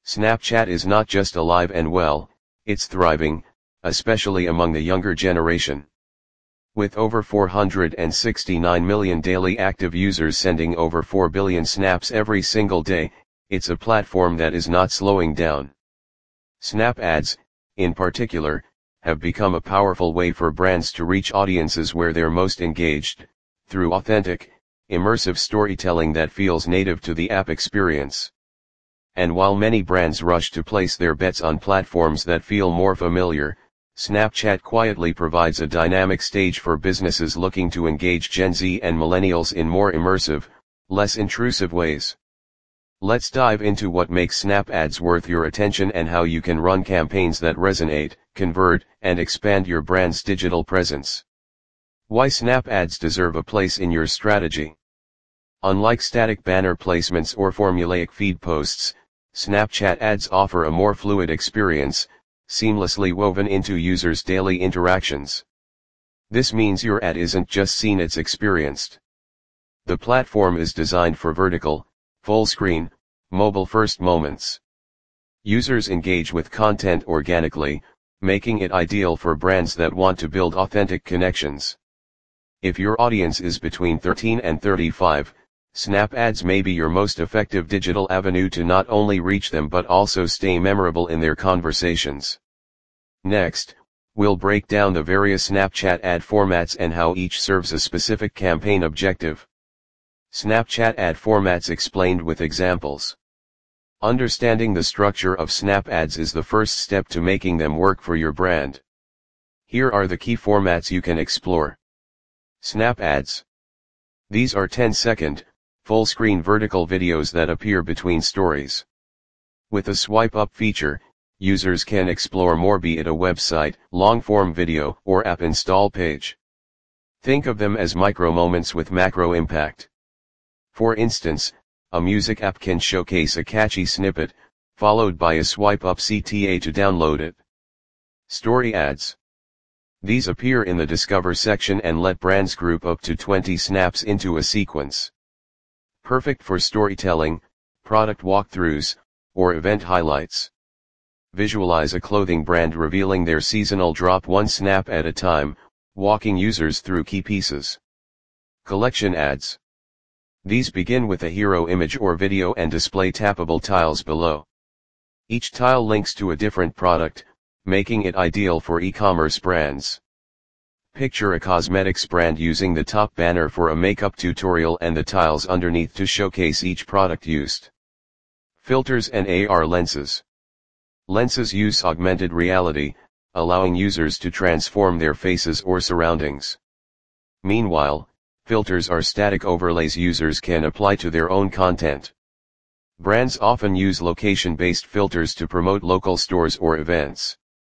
Snapchat is not just alive and well, it's thriving, especially among the younger generation. With over 469 million daily active users sending over 4 billion snaps every single day, it's a platform that is not slowing down. Snap ads, in particular, have become a powerful way for brands to reach audiences where they're most engaged, through authentic, immersive storytelling that feels native to the app experience. And while many brands rush to place their bets on platforms that feel more familiar, Snapchat quietly provides a dynamic stage for businesses looking to engage Gen Z and millennials in more immersive, less intrusive ways. Let's dive into what makes Snap ads worth your attention and how you can run campaigns that resonate, convert, and expand your brand's digital presence. Why Snap ads deserve a place in your strategy. Unlike static banner placements or formulaic feed posts, Snapchat ads offer a more fluid experience, seamlessly woven into users' daily interactions. This means your ad isn't just seen, it's experienced. The platform is designed for vertical, full-screen, mobile-first moments. Users engage with content organically, making it ideal for brands that want to build authentic connections. If your audience is between 13 and 35, Snap ads may be your most effective digital avenue to not only reach them but also stay memorable in their conversations. Next, we'll break down the various Snapchat ad formats and how each serves a specific campaign objective. Snapchat ad formats explained with examples. Understanding the structure of Snap ads is the first step to making them work for your brand. Here are the key formats you can explore. Snap ads. These are 10-second, full-screen vertical videos that appear between stories. With a swipe-up feature, users can explore more, be it a website, long-form video, or app install page. Think of them as micro-moments with macro impact. For instance, a music app can showcase a catchy snippet, followed by a swipe-up CTA to download it. Story ads. These appear in the Discover section and let brands group up to 20 snaps into a sequence. Perfect for storytelling, product walkthroughs, or event highlights. Visualize a clothing brand revealing their seasonal drop one snap at a time, walking users through key pieces. Collection ads. These begin with a hero image or video and display tappable tiles below. Each tile links to a different product, making it ideal for e-commerce brands. Picture a cosmetics brand using the top banner for a makeup tutorial and the tiles underneath to showcase each product used. Filters and AR lenses. Lenses use augmented reality, allowing users to transform their faces or surroundings. Meanwhile, filters are static overlays users can apply to their own content. Brands often use location-based filters to promote local stores or events.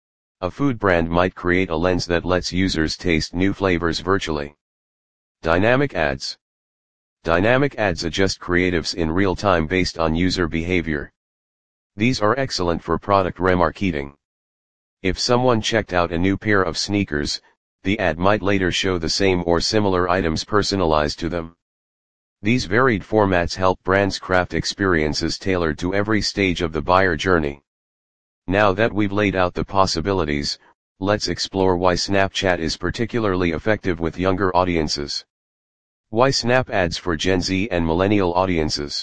A food brand might create a lens that lets users taste new flavors virtually. Dynamic ads. Dynamic ads adjust creatives in real time based on user behavior. These are excellent for product remarketing. If someone checked out a new pair of sneakers, the ad might later show the same or similar items personalized to them. These varied formats help brands craft experiences tailored to every stage of the buyer journey. Now that we've laid out the possibilities, let's explore why Snapchat is particularly effective with younger audiences. Why Snap ads for Gen Z and millennial audiences?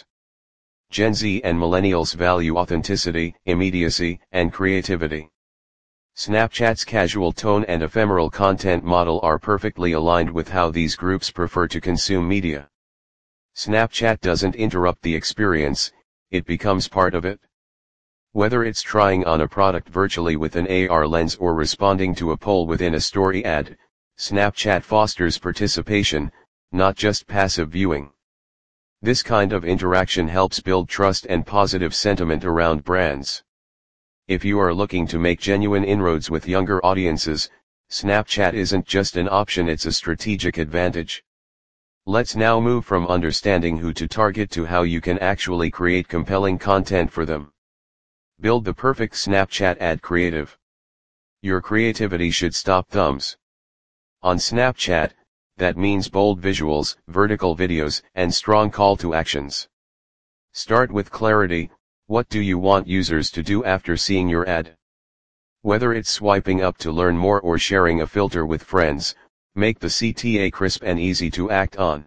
Gen Z and millennials value authenticity, immediacy, and creativity. Snapchat's casual tone and ephemeral content model are perfectly aligned with how these groups prefer to consume media. Snapchat doesn't interrupt the experience, it becomes part of it. Whether it's trying on a product virtually with an AR lens or responding to a poll within a story ad, Snapchat fosters participation, not just passive viewing. This kind of interaction helps build trust and positive sentiment around brands. If you are looking to make genuine inroads with younger audiences, Snapchat isn't just an option, it's a strategic advantage. Let's now move from understanding who to target to how you can actually create compelling content for them. Build the perfect Snapchat ad creative. Your creativity should stop thumbs. On Snapchat, that means bold visuals, vertical videos, and strong call to actions. Start with clarity, What do you want users to do after seeing your ad? Whether it's swiping up to learn more or sharing a filter with friends, make the CTA crisp and easy to act on.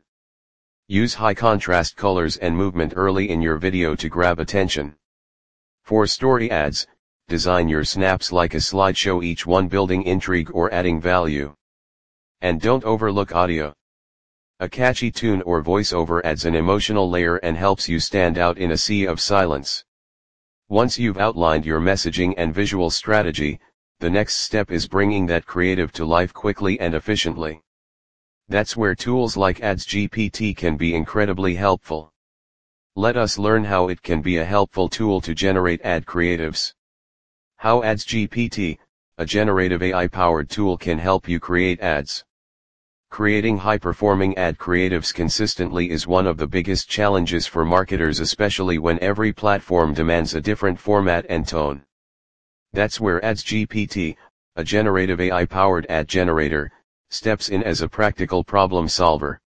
Use high contrast colors and movement early in your video to grab attention. For story ads, design your snaps like a slideshow, each one building intrigue or adding value. And don't overlook audio. A catchy tune or voiceover adds an emotional layer and helps you stand out in a sea of silence. Once you've outlined your messaging and visual strategy, the next step is bringing that creative to life quickly and efficiently. That's where tools like AdsGPT can be incredibly helpful. Let us learn how it can be a helpful tool to generate ad creatives. How AdsGPT, a generative AI-powered tool, can help you create ads. Creating high-performing ad creatives consistently is one of the biggest challenges for marketers, especially when every platform demands a different format and tone. That's where AdsGPT, a generative AI-powered ad generator, steps in as a practical problem solver.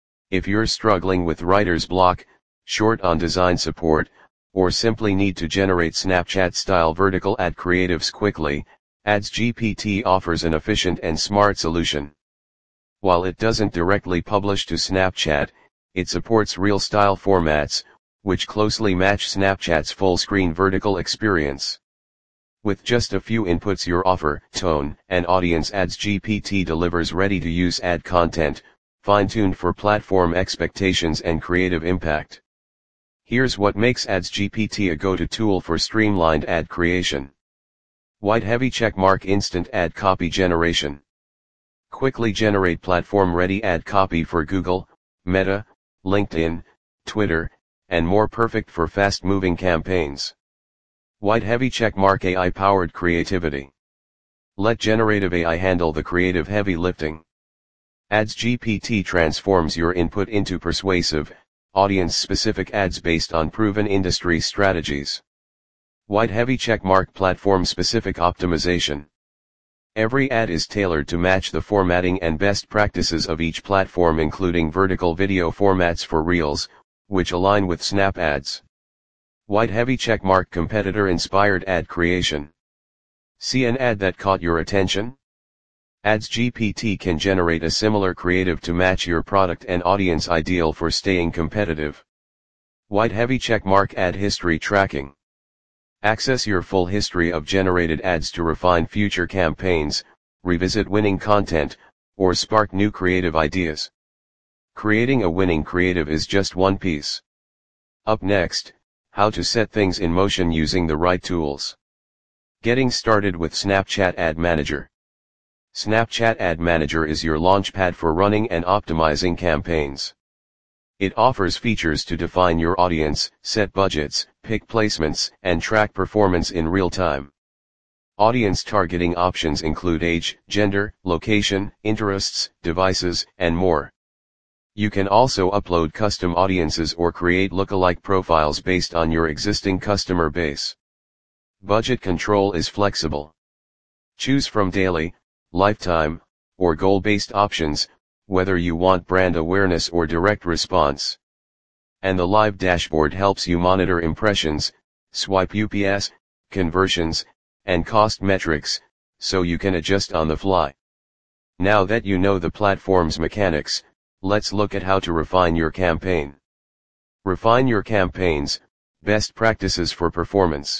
If you're struggling with writer's block, short on design support, or simply need to generate Snapchat-style vertical ad creatives quickly, AdsGPT offers an efficient and smart solution. While it doesn't directly publish to Snapchat, it supports Reel-style formats, which closely match Snapchat's full-screen vertical experience. With just a few inputs, your offer, tone, and audience, AdsGPT delivers ready-to-use ad content, fine-tuned for platform expectations and creative impact. Here's what makes AdsGPT a go-to tool for streamlined ad creation. White heavy checkmark instant ad copy generation. Quickly generate platform-ready ad copy for Google, Meta, LinkedIn, Twitter, and more, perfect for fast-moving campaigns. White heavy checkmark AI-powered creativity. Let generative AI handle the creative heavy lifting. AdsGPT transforms your input into persuasive, audience-specific ads based on proven industry strategies. White heavy checkmark platform-specific optimization. Every ad is tailored to match the formatting and best practices of each platform, including vertical video formats for Reels, which align with Snap Ads. White heavy checkmark competitor-inspired ad creation. See an ad that caught your attention? AdsGPT can generate a similar creative to match your product and audience, ideal for staying competitive. White heavy checkmark ad history tracking. Access your full history of generated ads to refine future campaigns, revisit winning content, or spark new creative ideas. Creating a winning creative is just one piece. Up next, how to set things in motion using the right tools. Getting started with Snapchat Ad Manager. Snapchat Ad Manager is your launchpad for running and optimizing campaigns. It offers features to define your audience, set budgets, pick placements, and track performance in real time. Audience targeting options include age, gender, location, interests, devices, and more. You can also upload custom audiences or create lookalike profiles based on your existing customer base. Budget control is flexible. Choose from daily, lifetime, or goal-based options, whether you want brand awareness or direct response. And the live dashboard helps you monitor impressions, swipe UPS, conversions, and cost metrics, so you can adjust on the fly. Now that you know the platform's mechanics, let's look at how to refine your campaign. Refine your campaigns, best practices for performance.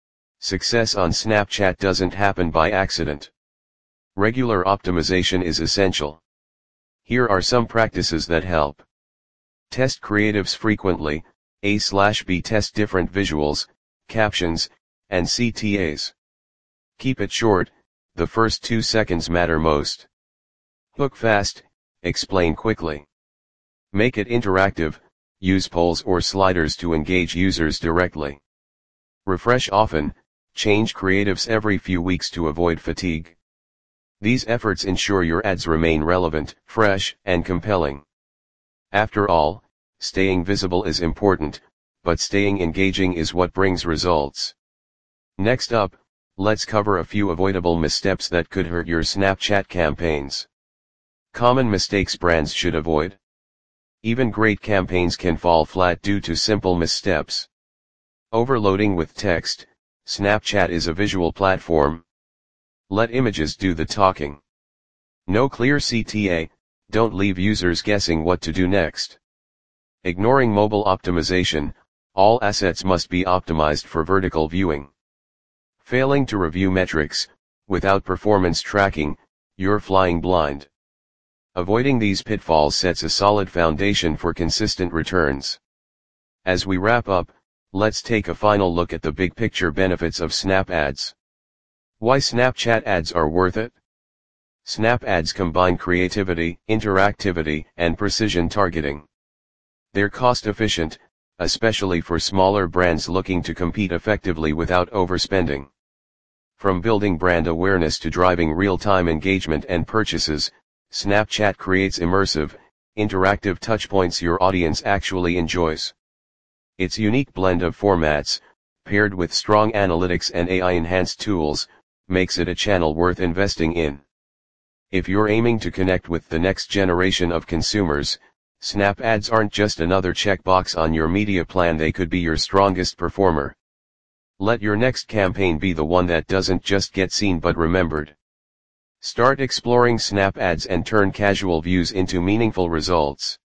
Success on Snapchat doesn't happen by accident. Regular optimization is essential. Here are some practices that help. Test creatives frequently, A/B test different visuals, captions, and CTAs. Keep it short, the first 2 seconds matter most. Hook fast, explain quickly. Make it interactive, use polls or sliders to engage users directly. Refresh often, change creatives every few weeks to avoid fatigue. These efforts ensure your ads remain relevant, fresh, and compelling. After all, staying visible is important, but staying engaging is what brings results. Next up, let's cover a few avoidable missteps that could hurt your Snapchat campaigns. Common mistakes brands should avoid. Even great campaigns can fall flat due to simple missteps. Overloading with text, Snapchat is a visual platform. Let images do the talking. No clear CTA, don't leave users guessing what to do next. Ignoring mobile optimization, all assets must be optimized for vertical viewing. Failing to review metrics, without performance tracking, you're flying blind. Avoiding these pitfalls sets a solid foundation for consistent returns. As we wrap up, let's take a final look at the big picture benefits of Snap Ads. Why Snapchat ads are worth it? Snap Ads combine creativity, interactivity, and precision targeting. They're cost efficient, especially for smaller brands looking to compete effectively without overspending. From building brand awareness to driving real-time engagement and purchases, Snapchat creates immersive, interactive touchpoints your audience actually enjoys. Its unique blend of formats, paired with strong analytics and AI-enhanced tools, makes it a channel worth investing in. If you're aiming to connect with the next generation of consumers, Snap Ads aren't just another checkbox on your media plan, they could be your strongest performer. Let your next campaign be the one that doesn't just get seen but remembered. Start exploring Snap Ads and turn casual views into meaningful results.